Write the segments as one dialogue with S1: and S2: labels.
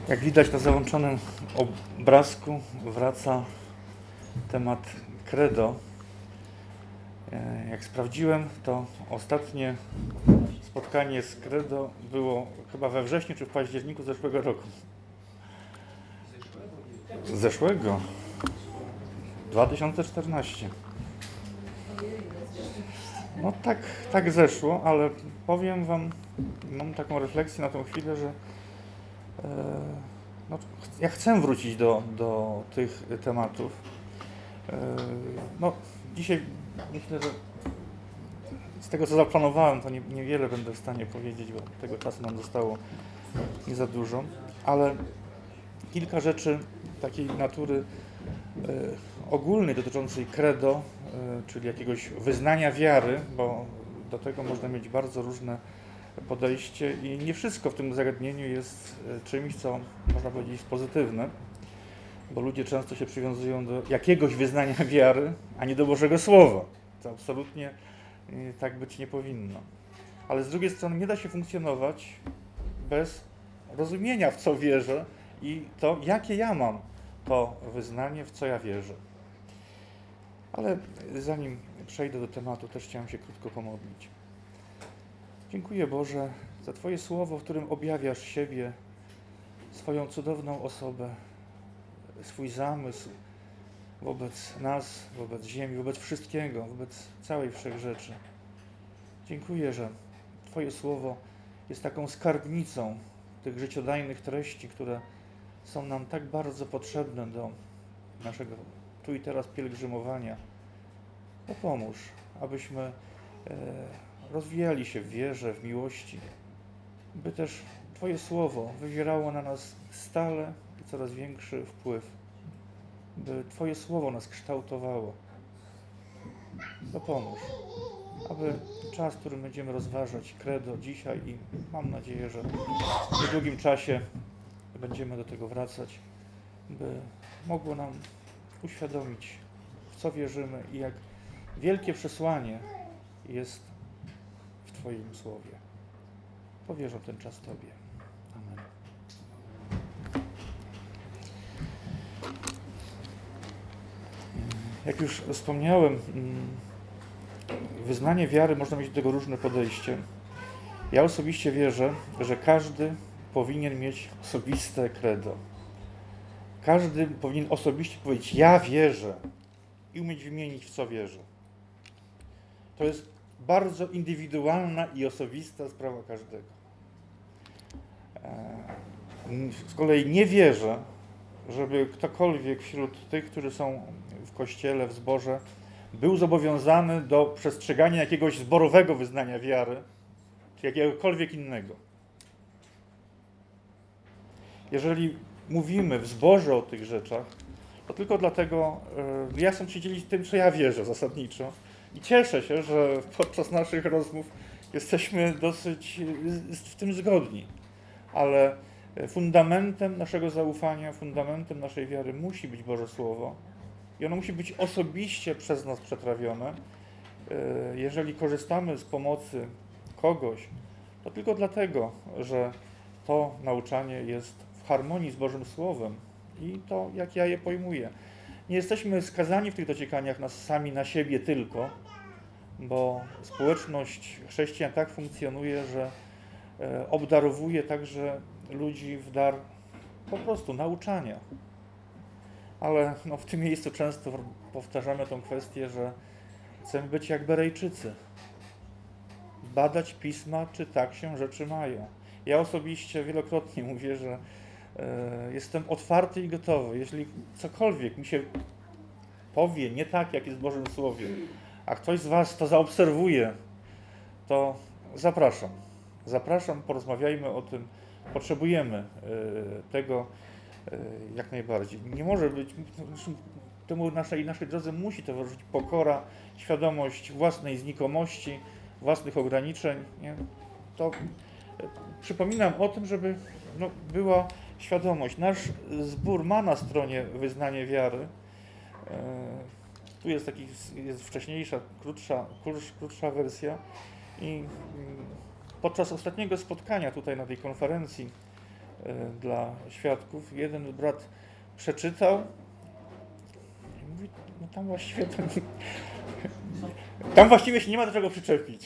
S1: Jak widać na załączonym obrazku wraca temat credo. Jak sprawdziłem, to ostatnie spotkanie z credo było chyba we wrześniu czy w październiku zeszłego roku. Zeszłego? 2014. No tak zeszło, ale powiem wam, mam taką refleksję na tą chwilę, że ja chcę wrócić do tych tematów. Dzisiaj myślę, że z tego, co zaplanowałem, to niewiele będę w stanie powiedzieć, bo tego czasu nam zostało nie za dużo, ale kilka rzeczy takiej natury ogólnej dotyczącej credo, czyli jakiegoś wyznania wiary, bo do tego można mieć bardzo różne podejście i nie wszystko w tym zagadnieniu jest czymś, co można powiedzieć jest pozytywne, bo ludzie często się przywiązują do jakiegoś wyznania wiary, a nie do Bożego Słowa. To absolutnie tak być nie powinno. Ale z drugiej strony nie da się funkcjonować bez rozumienia, w co wierzę i to, jakie ja mam to wyznanie, w co ja wierzę. Ale zanim przejdę do tematu, też chciałem się krótko pomodlić. Dziękuję Boże za Twoje słowo, w którym objawiasz siebie, swoją cudowną osobę, swój zamysł wobec nas, wobec ziemi, wobec wszystkiego, wobec całej wszechrzeczy. Dziękuję, że Twoje słowo jest taką skarbnicą tych życiodajnych treści, które są nam tak bardzo potrzebne do naszego tu i teraz pielgrzymowania. Pomóż, abyśmy rozwijali się w wierze, w miłości, by też Twoje słowo wywierało na nas stale i coraz większy wpływ, by Twoje słowo nas kształtowało. Pomóż, aby czas, w którym będziemy rozważać credo dzisiaj i mam nadzieję, że w niedługim czasie będziemy do tego wracać, by mogło nam uświadomić, w co wierzymy i jak wielkie przesłanie jest w Twoim słowie. Powierzam ten czas Tobie. Amen. Jak już wspomniałem, wyznanie wiary można mieć do tego różne podejście. Ja osobiście wierzę, że każdy powinien mieć osobiste credo. Każdy powinien osobiście powiedzieć: ja wierzę i umieć wymienić, w co wierzy. To jest bardzo indywidualna i osobista sprawa każdego. Z kolei nie wierzę, żeby ktokolwiek wśród tych, którzy są w Kościele, w zborze, był zobowiązany do przestrzegania jakiegoś zborowego wyznania wiary, czy jakiegokolwiek innego. Jeżeli mówimy w zborze o tych rzeczach, to tylko dlatego, ja chcę się dzielić tym, co ja wierzę zasadniczo. I cieszę się, że podczas naszych rozmów jesteśmy dosyć w tym zgodni. Ale fundamentem naszego zaufania, fundamentem naszej wiary musi być Boże Słowo. I ono musi być osobiście przez nas przetrawione. Jeżeli korzystamy z pomocy kogoś, to tylko dlatego, że to nauczanie jest w harmonii z Bożym Słowem i to, jak ja je pojmuję. Nie jesteśmy skazani w tych dociekaniach sami na siebie tylko, bo społeczność chrześcijan tak funkcjonuje, że obdarowuje także ludzi w dar po prostu nauczania. Ale w tym miejscu często powtarzamy tą kwestię, że chcemy być jak Berejczycy. Badać pisma, czy tak się rzeczy mają. Ja osobiście wielokrotnie mówię, że jestem otwarty i gotowy. Jeśli cokolwiek mi się powie nie tak, jak jest w Bożym Słowie, a ktoś z Was to zaobserwuje, to zapraszam. Zapraszam, porozmawiajmy o tym. Potrzebujemy tego jak najbardziej. Nie może być, temu naszej drodze musi towarzyszyć pokora, świadomość własnej znikomości, własnych ograniczeń. Nie? To przypominam o tym, żeby była świadomość. Nasz zbór ma na stronie wyznanie wiary. Tu jest wcześniejsza, krótsza wersja i podczas ostatniego spotkania tutaj na tej konferencji dla świadków. Jeden brat przeczytał i mówi, no tam właściwie się nie ma do czego przyczepić.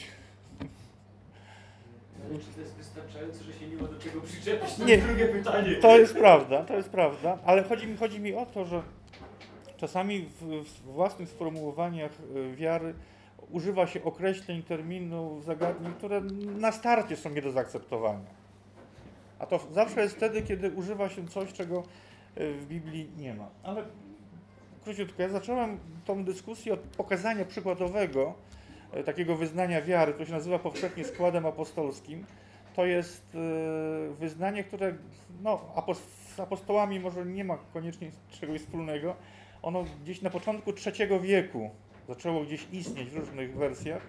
S2: Nie wiem, czy to jest wystarczające, że się nie ma do czego przyczepić, to
S1: Nie,
S2: jest drugie pytanie.
S1: To jest prawda, ale chodzi mi o to, że czasami w własnych sformułowaniach wiary używa się określeń, terminów, zagadnień, które na starcie są nie do zaakceptowania. A to zawsze jest wtedy, kiedy używa się coś, czego w Biblii nie ma. Ale króciutko, ja zacząłem tą dyskusję od pokazania przykładowego takiego wyznania wiary, które się nazywa powszechnie składem apostolskim. To jest wyznanie, które z apostołami może nie ma koniecznie czegoś wspólnego. Ono gdzieś na początku III wieku zaczęło gdzieś istnieć w różnych wersjach.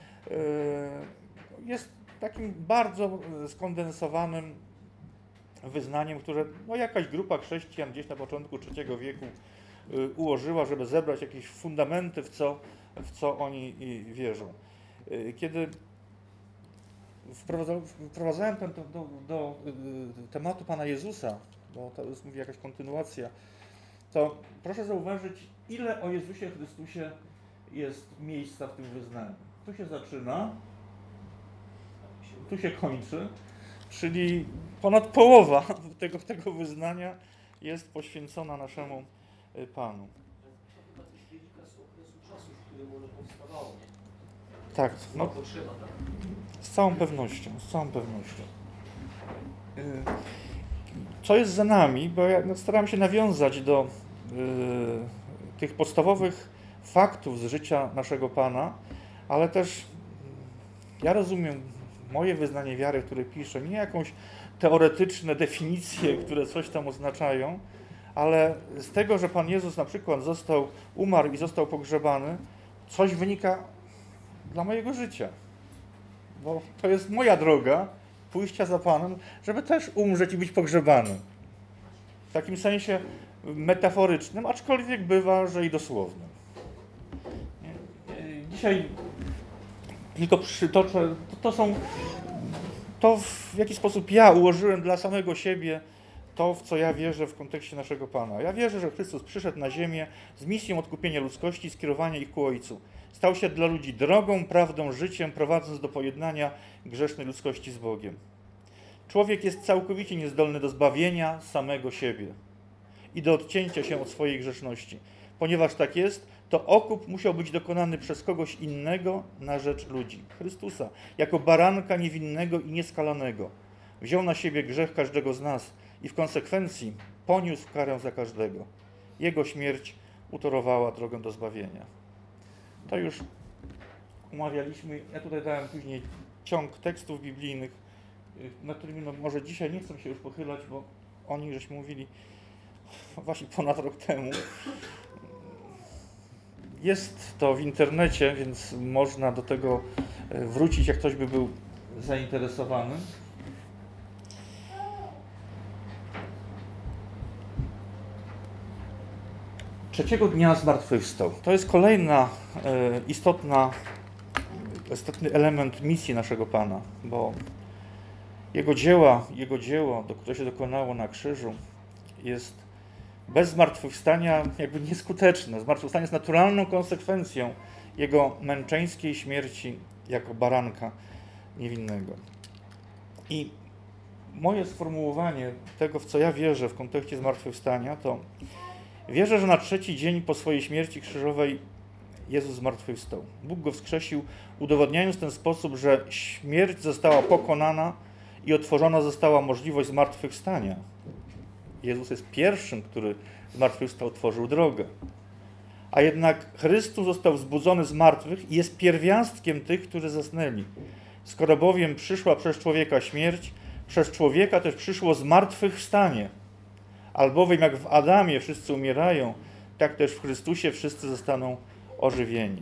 S1: Jest takim bardzo skondensowanym wyznaniem, które jakaś grupa chrześcijan gdzieś na początku III wieku ułożyła, żeby zebrać jakieś fundamenty, w co oni wierzą. Kiedy wprowadzałem do tematu Pana Jezusa, bo to jest, mówię, jakaś kontynuacja, to proszę zauważyć, ile o Jezusie Chrystusie jest miejsca w tym wyznaniu. Tu się zaczyna, tu się kończy, czyli ponad połowa tego wyznania jest poświęcona naszemu Panu. Tak, z całą pewnością. Co jest za nami, bo ja staram się nawiązać do tych podstawowych faktów z życia naszego Pana, ale też ja rozumiem moje wyznanie wiary, które piszę, nie jakąś teoretyczne definicje, które coś tam oznaczają, ale z tego, że Pan Jezus na przykład umarł i został pogrzebany, coś wynika dla mojego życia. Bo to jest moja droga pójścia za Panem, żeby też umrzeć i być pogrzebany. W takim sensie metaforycznym, aczkolwiek bywa, że i dosłownym. Dzisiaj tylko przytoczę, to w jaki sposób ja ułożyłem dla samego siebie to, w co ja wierzę w kontekście naszego Pana. Ja wierzę, że Chrystus przyszedł na ziemię z misją odkupienia ludzkości i skierowania ich ku Ojcu. Stał się dla ludzi drogą, prawdą, życiem, prowadząc do pojednania grzesznej ludzkości z Bogiem. Człowiek jest całkowicie niezdolny do zbawienia samego siebie i do odcięcia się od swojej grzeszności. Ponieważ tak jest, to okup musiał być dokonany przez kogoś innego na rzecz ludzi. Chrystusa, jako baranka niewinnego i nieskalanego. Wziął na siebie grzech każdego z nas i w konsekwencji poniósł karę za każdego. Jego śmierć utorowała drogę do zbawienia. To już omawialiśmy. Ja tutaj dałem później ciąg tekstów biblijnych, na którymi może dzisiaj nie chcę się już pochylać, bo o nich żeśmy mówili właśnie ponad rok temu. Jest to w internecie, więc można do tego wrócić, jak ktoś by był zainteresowany. Trzeciego dnia zmartwychwstał. To jest kolejna istotny element misji naszego Pana, bo Jego dzieło, które się dokonało na krzyżu, jest bez zmartwychwstania jakby nieskuteczne. Zmartwychwstanie jest naturalną konsekwencją Jego męczeńskiej śmierci jako baranka niewinnego. I moje sformułowanie tego, w co ja wierzę w kontekście zmartwychwstania, to wierzę, że na trzeci dzień po swojej śmierci krzyżowej Jezus zmartwychwstał. Bóg Go wskrzesił, udowodniając w ten sposób, że śmierć została pokonana i otworzona została możliwość zmartwychwstania. Jezus jest pierwszym, który zmartwychwstał, otworzył drogę. A jednak Chrystus został wzbudzony z martwych i jest pierwiastkiem tych, którzy zasnęli. Skoro bowiem przyszła przez człowieka śmierć, przez człowieka też przyszło zmartwychwstanie. Albowiem jak w Adamie wszyscy umierają, tak też w Chrystusie wszyscy zostaną ożywieni.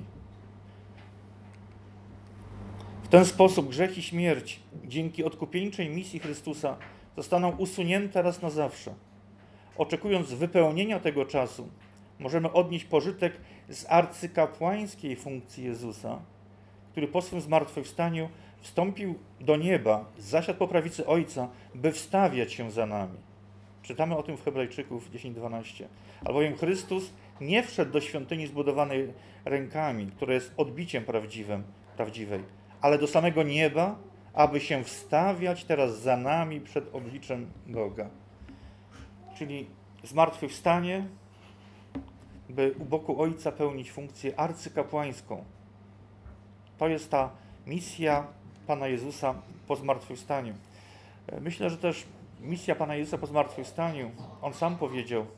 S1: W ten sposób grzech i śmierć dzięki odkupieńczej misji Chrystusa zostaną usunięte raz na zawsze. Oczekując wypełnienia tego czasu, możemy odnieść pożytek z arcykapłańskiej funkcji Jezusa, który po swym zmartwychwstaniu wstąpił do nieba, zasiadł po prawicy Ojca, by wstawiać się za nami. Czytamy o tym w Hebrajczyków 10:12. Albowiem Chrystus nie wszedł do świątyni zbudowanej rękami, która jest odbiciem prawdziwej, ale do samego nieba, aby się wstawiać teraz za nami przed obliczem Boga. Czyli zmartwychwstanie, by u boku Ojca pełnić funkcję arcykapłańską. To jest ta misja Pana Jezusa po zmartwychwstaniu. Myślę, że też misja Pana Jezusa po zmartwychwstaniu, On sam powiedział,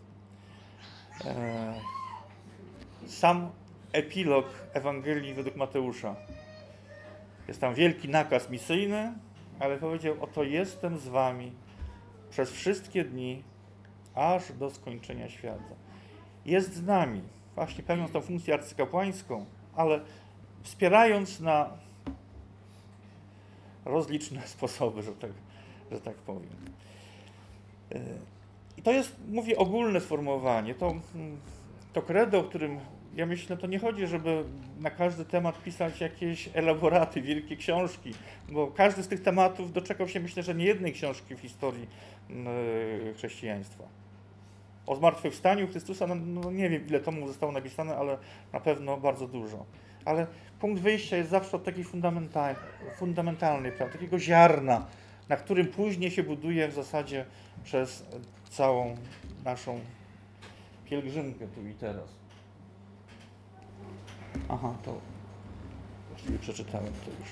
S1: sam epilog Ewangelii według Mateusza. Jest tam wielki nakaz misyjny, ale powiedział, oto jestem z wami przez wszystkie dni, aż do skończenia świata. Jest z nami, właśnie pełniąc tą funkcję arcykapłańską, ale wspierając na rozliczne sposoby, że tak powiem. I to jest, mówię, ogólne sformułowanie. To credo, o którym ja myślę, to nie chodzi, żeby na każdy temat pisać jakieś elaboraty, wielkie książki, bo każdy z tych tematów doczekał się, myślę, że nie jednej książki w historii chrześcijaństwa. O zmartwychwstaniu Chrystusa, no nie wiem, ile tomów zostało napisane, ale na pewno bardzo dużo. Ale punkt wyjścia jest zawsze od takiej fundamentalnej, takiego ziarna, na którym później się buduje w zasadzie przez całą naszą pielgrzymkę tu i teraz. Aha, to właściwie przeczytałem to już.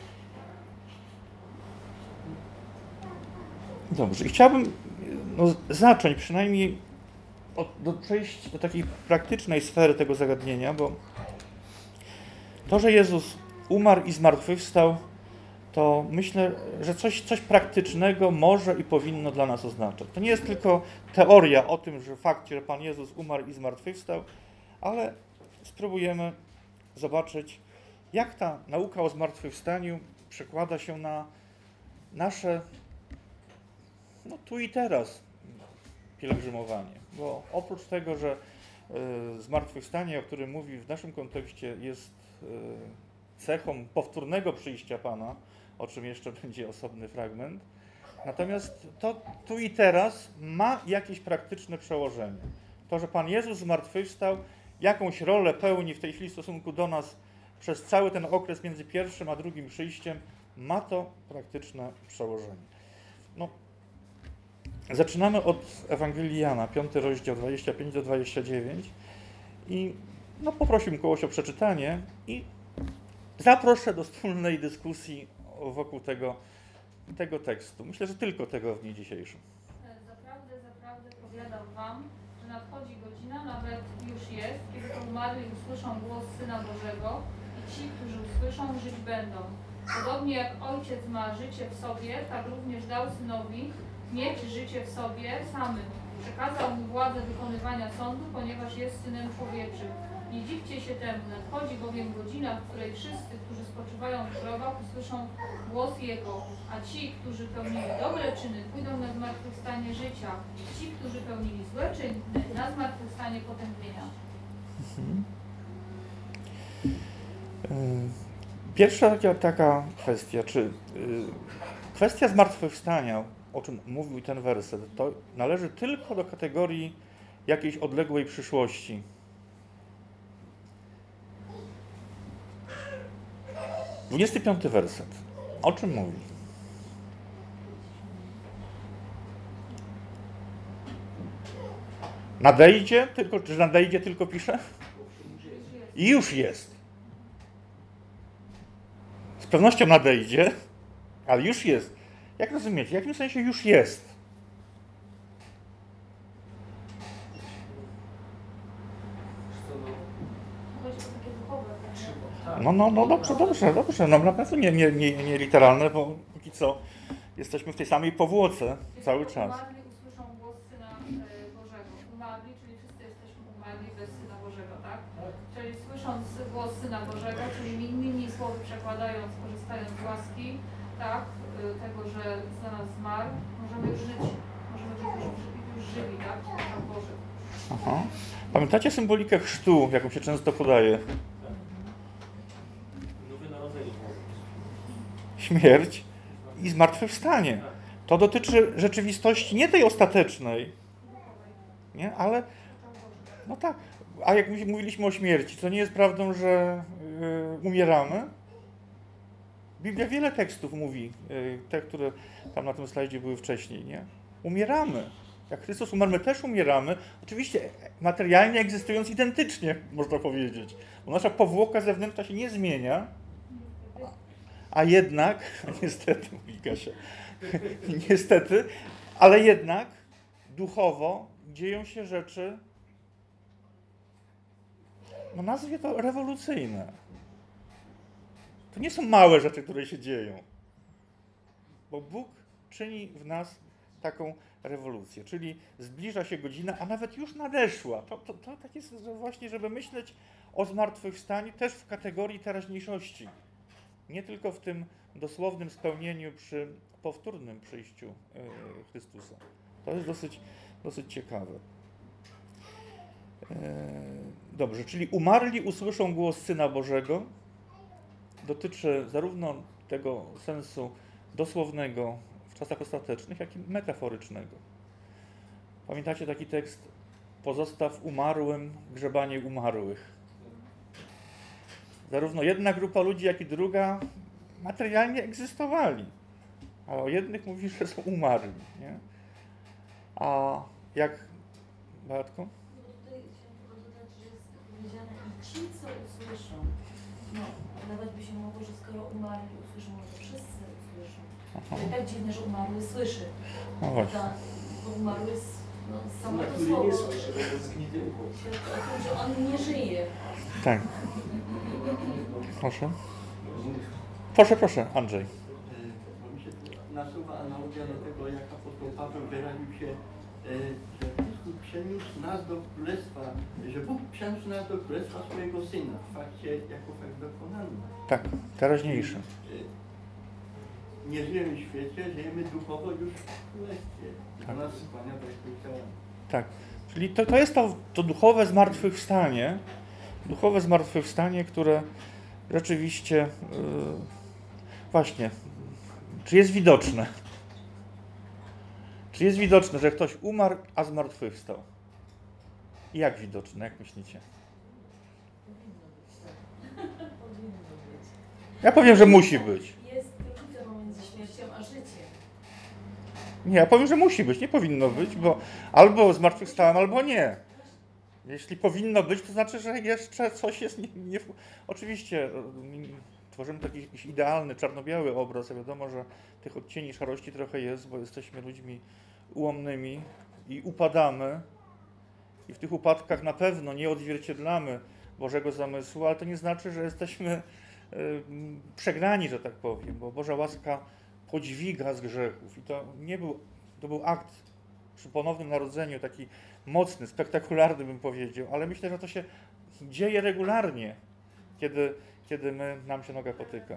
S1: Dobrze, i chciałbym zacząć przynajmniej przejść do takiej praktycznej sfery tego zagadnienia, bo to, że Jezus umarł i zmartwychwstał, to myślę, że coś praktycznego może i powinno dla nas oznaczać. To nie jest tylko teoria o tym, że fakcie, że Pan Jezus umarł i zmartwychwstał, ale spróbujemy zobaczyć, jak ta nauka o zmartwychwstaniu przekłada się na nasze tu i teraz pielgrzymowanie. Bo oprócz tego, że zmartwychwstanie, o którym mówi w naszym kontekście, jest cechą powtórnego przyjścia Pana, o czym jeszcze będzie osobny fragment, natomiast to tu i teraz ma jakieś praktyczne przełożenie. To, że Pan Jezus zmartwychwstał, jakąś rolę pełni w tej chwili w stosunku do nas przez cały ten okres między pierwszym a drugim przyjściem, ma to praktyczne przełożenie. Zaczynamy od Ewangelii Jana, 5 rozdział 25-29 i poprosiłbym kogoś o przeczytanie i zaproszę do wspólnej dyskusji wokół tego tekstu. Myślę, że tylko tego w dniu dzisiejszym.
S3: Zaprawdę powiadam wam, że nadchodzi godzina, nawet już jest, kiedy to umarli usłyszą głos Syna Bożego i ci, którzy usłyszą, żyć będą. Podobnie jak Ojciec ma życie w sobie, tak również dał Synowi mieć życie w sobie samym. Przekazał mu władzę wykonywania sądu, ponieważ jest Synem Człowieczym. Nie dziwcie się temu, nadchodzi bowiem godzina, w której wszyscy, którzy spoczywają w grobach, usłyszą głos Jego, a ci, którzy pełnili dobre czyny, pójdą na zmartwychwstanie życia, ci, którzy pełnili złe czyny, na zmartwychwstanie potępienia.
S1: Pierwsza taka kwestia, czy kwestia zmartwychwstania, o czym mówił ten werset, to należy tylko do kategorii jakiejś odległej przyszłości. 25 werset. O czym mówi? Nadejdzie, czy nadejdzie tylko pisze? I już jest. Z pewnością nadejdzie, ale już jest. Jak rozumiecie? W jakim sensie już jest? Dobrze. Na pewno nie literalne, bo póki co jesteśmy w tej samej powłoce cały czas.
S3: Umarli usłyszą głos Syna Bożego. Umarli, czyli wszyscy jesteśmy umarli bez Syna Bożego, tak? Czyli słysząc głos Syna Bożego, czyli innymi słowy przekładając, korzystając z łaski, tak, tego, że za nas zmarł, możemy już żyć, możemy być już żywi, tak? W Bożym.
S1: Aha. Pamiętacie symbolikę chrztu, jaką się często podaje?
S2: Nowe narodzenie.
S1: śmierć i zmartwychwstanie. To dotyczy rzeczywistości nie tej ostatecznej, nie? Ale no tak. A jak mówiliśmy o śmierci, to nie jest prawdą, że umieramy? Biblia wiele tekstów mówi, te, które tam na tym slajdzie były wcześniej, nie? Umieramy. Jak Chrystus umarł, my też umieramy. Oczywiście materialnie egzystując identycznie, można powiedzieć. Bo nasza powłoka zewnętrzna się nie zmienia, a jednak, niestety, mówi Kasia, niestety, ale jednak duchowo dzieją się rzeczy, no nazwie to rewolucyjne. To nie są małe rzeczy, które się dzieją. Bo Bóg czyni w nas taką rewolucję, czyli zbliża się godzina, a nawet już nadeszła. To tak jest właśnie, żeby myśleć o zmartwychwstaniu też w kategorii teraźniejszości. Nie tylko w tym dosłownym spełnieniu przy powtórnym przyjściu Chrystusa. To jest dosyć ciekawe. Dobrze, czyli umarli usłyszą głos Syna Bożego. Dotyczy zarówno tego sensu dosłownego w czasach ostatecznych, jak i metaforycznego. Pamiętacie taki tekst? Pozostaw umarłym grzebanie umarłych. Zarówno jedna grupa ludzi, jak i druga materialnie egzystowali. A o jednych mówi, że są umarli. Nie? A jak... Beatko?
S4: Tutaj chciałam tylko dodać, że jest powiedziane i ci, co usłyszą, no, nawet by się mogło, że skoro umarli usłyszą, to wszyscy usłyszą. To jest tak dziwne, że umarły słyszy.
S1: No właśnie.
S4: Bo umarły samo to
S2: Który
S4: słowo.
S2: nie słyszy, bo to zgnity ucho.
S4: Świadczy o tym, że on nie żyje.
S1: Tak. Proszę. Proszę, Andrzej.
S5: Bo mi się tu nasuwa analogia do tego, jak apostoł Paweł wyraził się, że Chrystus przeniósł nas do królestwa, że Bóg przeniósł nas do królestwa swojego Syna, w fakcie jako fakt dokonany.
S1: Tak, teraźniejszy.
S5: Nie żyjemy w świecie, żyjemy duchowo już w królestwie. I
S1: Tak.
S5: to nas skłania do jakiegoś
S1: Tak. Czyli to jest to duchowe zmartwychwstanie. Duchowe zmartwychwstanie, które rzeczywiście właśnie, czy jest widoczne? Czy jest widoczne, że ktoś umarł, a zmartwychwstał? I jak widoczne, jak myślicie?
S4: Powinno być.
S1: Ja powiem, że musi być.
S4: Jest różnica pomiędzy śmiercią a życiem.
S1: Nie, ja powiem, że musi być, nie powinno być, bo albo zmartwychwstałem, albo nie. Jeśli powinno być, to znaczy, że jeszcze coś jest nie. Oczywiście tworzymy taki jakiś idealny, czarno-biały obraz, a wiadomo, że tych odcieni szarości trochę jest, bo jesteśmy ludźmi ułomnymi i upadamy. I w tych upadkach na pewno nie odzwierciedlamy Bożego zamysłu, ale to nie znaczy, że jesteśmy przegrani, że tak powiem, bo Boża łaska podźwiga z grzechów. I to był akt przy ponownym narodzeniu, taki mocny, spektakularny bym powiedział, ale myślę, że to się dzieje regularnie, kiedy nam się noga potyka.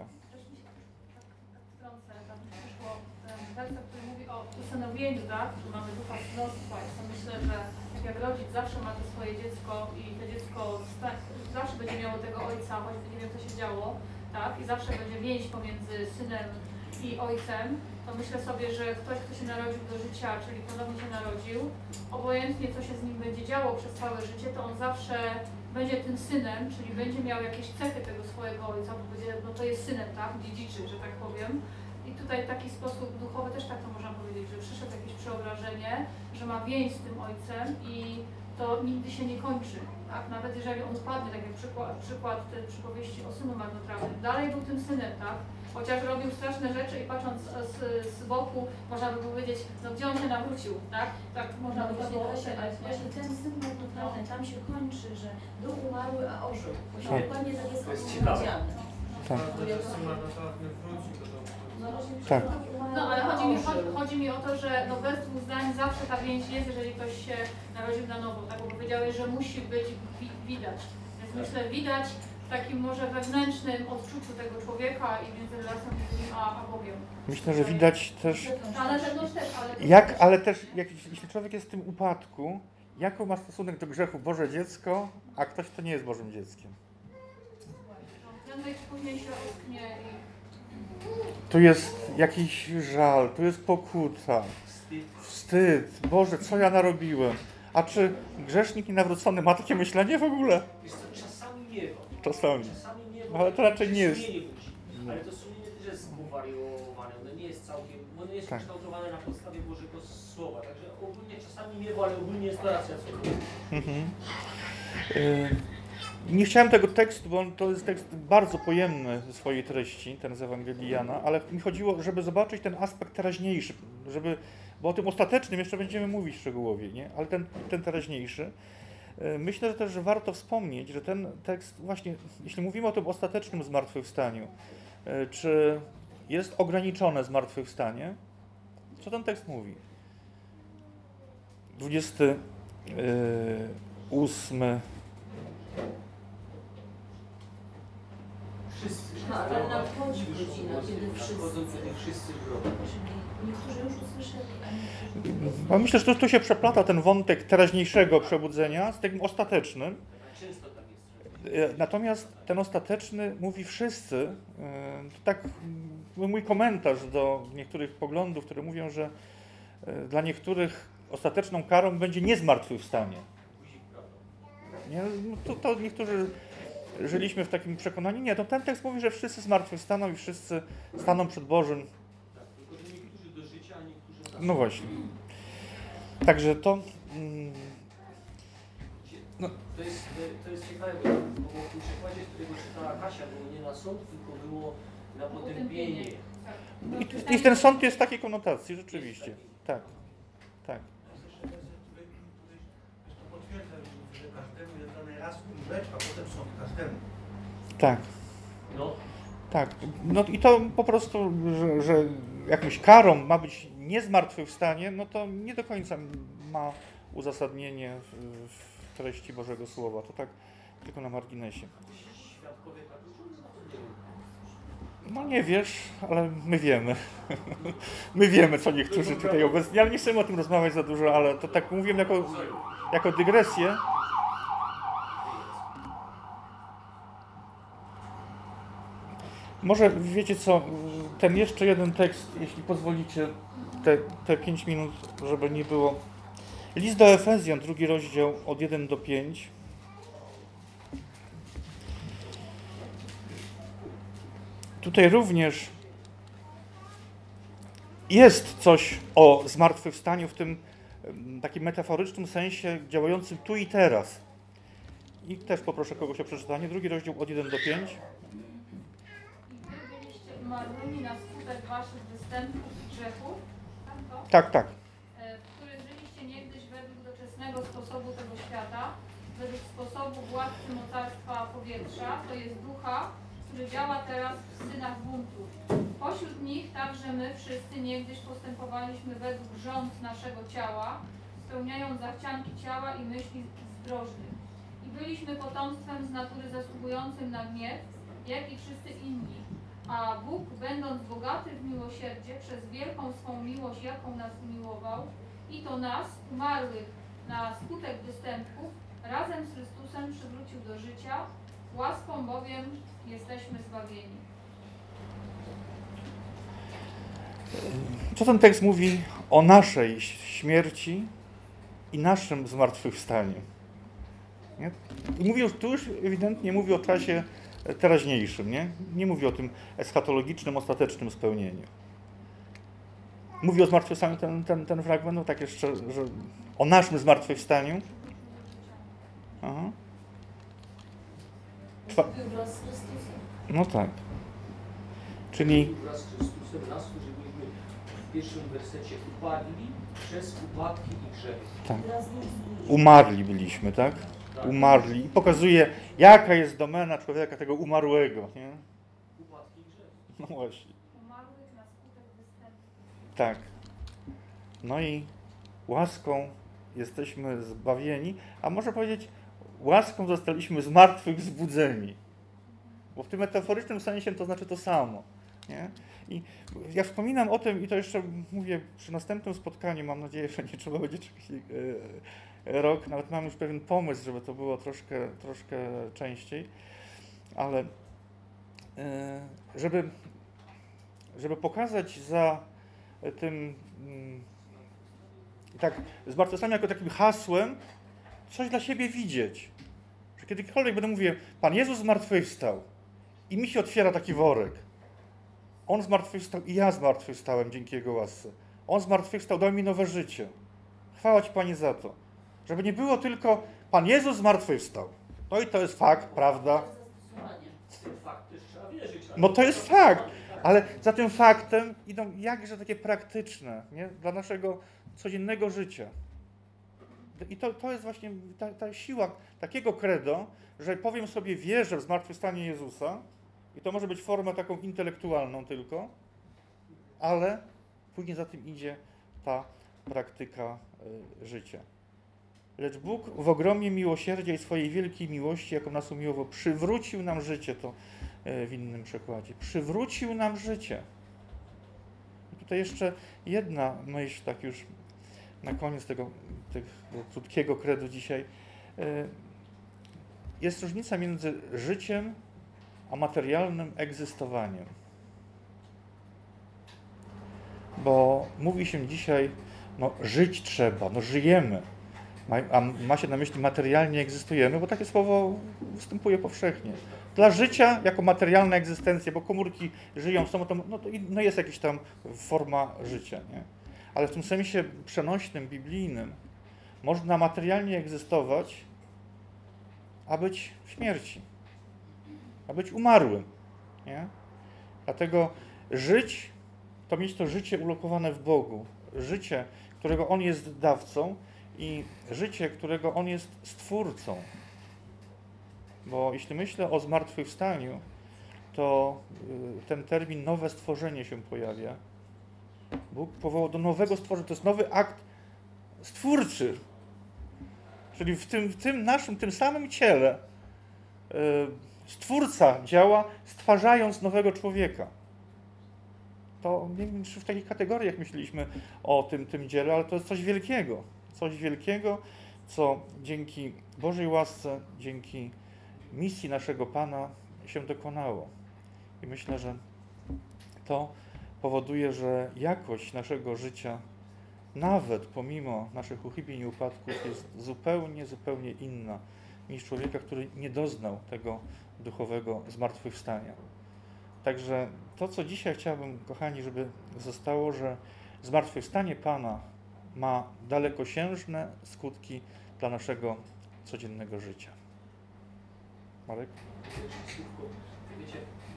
S3: Wtrącę, tam przyszło werset, który mówi o usanowieniu, tak? Że mamy ducha synostwa. Ja to myślę, że tak jak rodzic zawsze ma to swoje dziecko i to dziecko zawsze będzie miało tego ojca, choćby nie wiem co się działo, tak? I zawsze będzie więź pomiędzy synem i ojcem, to myślę sobie, że ktoś, kto się narodził do życia, czyli ponownie się narodził, obojętnie co się z nim będzie działo przez całe życie, to on zawsze będzie tym synem, czyli będzie miał jakieś cechy tego swojego ojca, bo będzie, no to jest synem, tak, dziedziczy, że tak powiem. I tutaj w taki sposób duchowy też tak to można powiedzieć, że przyszedł jakieś przeobrażenie, że ma więź z tym ojcem i to nigdy się nie kończy. Tak? Nawet jeżeli on upadnie, tak jak przykład tej przypowieści o synu marnotrawnym, dalej był tym synem, tak? Chociaż robił straszne rzeczy i patrząc z boku, można by powiedzieć, no gdzie on się nawrócił, tak? Tak można by to było oceniać.
S4: Właśnie ten syn marnotrawny, tam się kończy, że był umarły, a ożył. Właśnie
S1: Tak.
S4: dokładnie tak jest
S2: To jest
S4: powiedziane.
S1: Tak.
S2: Że syn marnotrawny wróci do domu.
S4: No, właśnie
S1: Tak.
S4: umarły,
S3: No ale
S4: a ożył.
S3: chodzi mi o to, że no bez dwóch zdań zawsze ta więź jest, jeżeli ktoś się narodził na nowo, tak? Bo powiedziałeś, że musi być widać. Więc myślę, widać w takim może wewnętrznym odczuciu tego człowieka i między relacją między nim a Bogiem.
S1: Myślę, że widać też,
S3: Ale zewnątrz też, ale...
S1: ale też jeśli człowiek jest w tym upadku, jaką ma stosunek do grzechu Boże dziecko, a ktoś, kto nie jest Bożym dzieckiem.
S3: Prędzej czy później się ocknie i...
S1: tu jest jakiś żal, tu jest pokuta, wstyd. Boże, co ja narobiłem? A czy grzesznik nienawrócony ma takie myślenie w ogóle?
S6: Wiesz co, czasami miewa.
S1: Czasami.
S6: Czasami miewa.
S1: Ale to raczej nie jest.
S6: Sumienie budzi. Ale to sumienie też jest powariowane. Ono nie jest całkiem, ono jest
S1: Tak.
S6: kształtowane na podstawie Bożego Słowa. Także ogólnie czasami miewa, ale ogólnie jest to racja co.
S1: Mhm. Nie chciałem tego tekstu, bo to jest tekst bardzo pojemny ze swojej treści, ten z Ewangelii Jana, ale mi chodziło, żeby zobaczyć ten aspekt teraźniejszy, bo o tym ostatecznym jeszcze będziemy mówić szczegółowo, nie? Ale ten teraźniejszy. Myślę, że też warto wspomnieć, że ten tekst właśnie, jeśli mówimy o tym ostatecznym zmartwychwstaniu, czy jest ograniczone zmartwychwstanie, co ten tekst mówi? 28.
S6: Wszyscy.
S4: Ale nadchodzi godzina, kiedy wszyscy.
S6: Nadchodzą kiedy wszyscy w grobach.
S4: Czyli niektórzy już usłyszeli, a niektórzy nie.
S1: No myślę, że tu się przeplata ten wątek teraźniejszego przebudzenia z tym ostatecznym.
S6: Często tak jest.
S1: Natomiast ten ostateczny mówi wszyscy. To tak mój komentarz do niektórych poglądów, które mówią, że dla niektórych ostateczną karą będzie nie zmartwychwstanie. Nie? No to niektórzy żyliśmy w takim przekonaniu. Nie, to ten tekst mówi, że wszyscy zmartwychwstaną i wszyscy staną przed Bożym.
S6: Tak, tylko że niektórzy do życia, a niektórzy na
S1: No właśnie. Także to...
S6: To jest ciekawe, bo w tym przykładzie, którego czytała Kasia, było nie na sąd, tylko było na potępienie.
S1: I ten sąd jest w takiej konotacji, rzeczywiście. Tak, tak.
S2: To potwierdza, że każdemu jest dane raz umrzeć, a potem sąd każdemu.
S1: Tak,
S6: No,
S1: tak. No i to po prostu, że jakąś karą ma być nie zmartwychwstanie, no to nie do końca ma uzasadnienie w treści Bożego Słowa. To tak tylko na marginesie.
S6: świadkowie katoliccy,
S1: No nie wiesz, ale my wiemy. My wiemy, co niektórzy tutaj obecni, ale nie chcemy o tym rozmawiać za dużo, ale to tak mówię jako dygresję. Może wiecie co, ten jeszcze jeden tekst, jeśli pozwolicie, te 5 minut, żeby nie było. List do Efezjan, 2 rozdział, od 1 do 5. Tutaj również jest coś o zmartwychwstaniu w tym takim metaforycznym sensie działającym tu i teraz. I też poproszę kogoś o przeczytanie. 2 rozdział od 1 do 5.
S3: I wy byliście umarłymi na skutek waszych występków i grzechów, tamto,
S1: Tak.
S3: w których żyliście niegdyś według doczesnego sposobu tego świata, według sposobu władcy mocarstwa powietrza, to jest ducha, który działa teraz w synach buntu. Pośród nich także my wszyscy niegdyś postępowaliśmy według rząd naszego ciała, spełniając zachcianki ciała i myśli zdrożnych. I byliśmy potomstwem z natury zasługującym na gniew, jak i wszyscy inni. A Bóg, będąc bogaty w miłosierdzie, przez wielką swą miłość, jaką nas umiłował, i to nas, umarłych na skutek występków, razem z Chrystusem przywrócił do życia, łaską bowiem jesteśmy zbawieni.
S1: Co ten tekst mówi o naszej śmierci i naszym zmartwychwstaniu? Nie? I mówi tu już ewidentnie mówi o czasie teraźniejszym, nie mówi o tym eschatologicznym, ostatecznym spełnieniu. Mówi o zmartwychwstaniu ten fragment, no tak jeszcze, że o naszym zmartwychwstaniu. Aha.
S4: Był wraz z Chrystusem.
S1: No tak. Czyli
S6: wraz z Chrystusem nas, którzy byliśmy w pierwszym wersecie upadli przez upadki i grzechy.
S1: tak,
S4: Wraz z nim wzbudził.
S1: umarli byliśmy, tak? Umarli. I pokazuje, jaka jest domena człowieka tego umarłego, nie?
S6: Upadki i grzechy.
S1: No właśnie.
S3: Umarłych na skutek występków.
S1: Tak. No i łaską jesteśmy zbawieni, a można powiedzieć, łaską zostaliśmy z martwych wzbudzeni. Bo w tym metaforycznym sensie to znaczy to samo. Nie? I ja wspominam o tym i to jeszcze mówię przy następnym spotkaniu, mam nadzieję, że nie trzeba będzie czekać rok, nawet mam już pewien pomysł, żeby to było troszkę częściej, ale żeby żeby pokazać za tym tak zmartwychwstanie jako takim hasłem, coś dla siebie widzieć. Że kiedykolwiek będę mówił, Pan Jezus zmartwychwstał i mi się otwiera taki worek. On zmartwychwstał i ja zmartwychwstałem dzięki Jego łasce. On zmartwychwstał, dał mi nowe życie. Chwała Ci, Panie, za to. Żeby nie było tylko Pan Jezus zmartwychwstał. No i to jest fakt, prawda?
S6: W ten fakt też trzeba wierzyć.
S1: No to jest fakt, ale za tym faktem idą jakże takie praktyczne, nie? Dla naszego codziennego życia. I to jest właśnie ta siła takiego credo, że powiem sobie, wierzę w zmartwychwstanie Jezusa i to może być formą taką intelektualną tylko, ale później za tym idzie ta praktyka życia. Lecz Bóg w ogromie miłosierdzia i swojej wielkiej miłości, jaką nas umiłował, przywrócił nam życie, to w innym przekładzie. Przywrócił nam życie. I tutaj jeszcze jedna myśl, tak już na koniec tego krótkiego credu dzisiaj. Jest różnica między życiem a materialnym egzystowaniem. Bo mówi się dzisiaj, no żyć trzeba, no żyjemy. A ma się na myśli materialnie egzystujemy, bo takie słowo występuje powszechnie. Dla życia jako materialna egzystencja, bo komórki żyją, no jest jakaś tam forma życia, nie? Ale w tym sensie przenośnym, biblijnym można materialnie egzystować, a być w śmierci, a być umarłym, nie? Dlatego żyć to mieć to życie ulokowane w Bogu, życie, którego On jest dawcą, i życie, którego On jest stwórcą. Bo jeśli myślę o zmartwychwstaniu, to ten termin nowe stworzenie się pojawia. Bóg powołał do nowego stworzenia. To jest nowy akt stwórczy. Czyli w tym naszym, tym samym ciele Stwórca działa, stwarzając nowego człowieka. To nie wiem, czy w takich kategoriach myśleliśmy o tym dziele, ale to jest coś wielkiego. Coś wielkiego, co dzięki Bożej łasce, dzięki misji naszego Pana się dokonało. I myślę, że to powoduje, że jakość naszego życia, nawet pomimo naszych uchybień i upadków, jest zupełnie inna niż człowieka, który nie doznał tego duchowego zmartwychwstania. Także to, co dzisiaj chciałbym, kochani, żeby zostało, że zmartwychwstanie Pana ma dalekosiężne skutki dla naszego codziennego życia. Marek?
S6: Wiecie,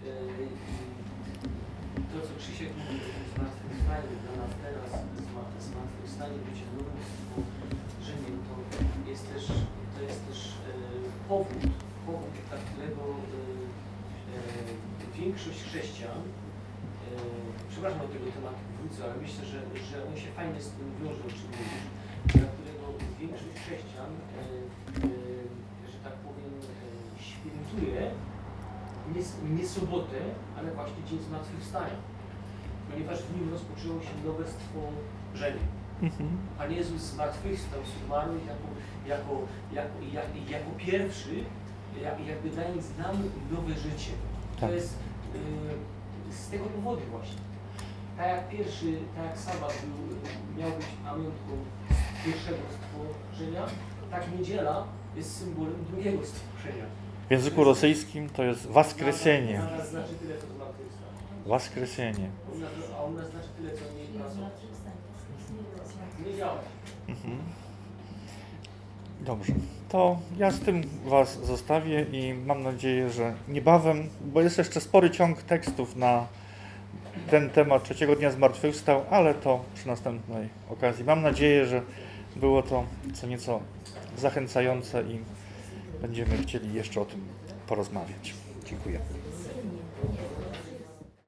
S6: to co Krzysiek mówi o tym zmartwychwstaniu dla nas teraz, zmartwychwstanie, bycie nowym stworzeniem, to jest też powód, dla którego większość chrześcijan, przepraszam, do tego tematu wrócę, ale myślę, że on się fajnie z tym wiąże, o czym mówisz, dla którego większość chrześcijan, że tak powiem, świętuje nie sobotę, ale właśnie dzień zmartwychwstania, ponieważ w nim rozpoczęło się nowe stworzenie. Pan Jezus zmartwychwstał z umarłych jako pierwszy, jakby dając nam nowe życie. To jest z tego powodu właśnie. Tak jak sabat miał być pamiątką pierwszego stworzenia, tak niedziela jest symbolem drugiego stworzenia.
S1: W języku rosyjskim to jest воскресение.
S6: Dla nas znaczy tyle, co zmartwychwstał.
S1: Воскресение.
S6: A u nas znaczy tyle, co nie pracował. Nie działa.
S1: Dobrze, to ja z tym Was zostawię i mam nadzieję, że niebawem, bo jest jeszcze spory ciąg tekstów na ten temat trzeciego dnia zmartwychwstał, ale to przy następnej okazji. Mam nadzieję, że było to co nieco zachęcające i będziemy chcieli jeszcze o tym porozmawiać. Dziękuję.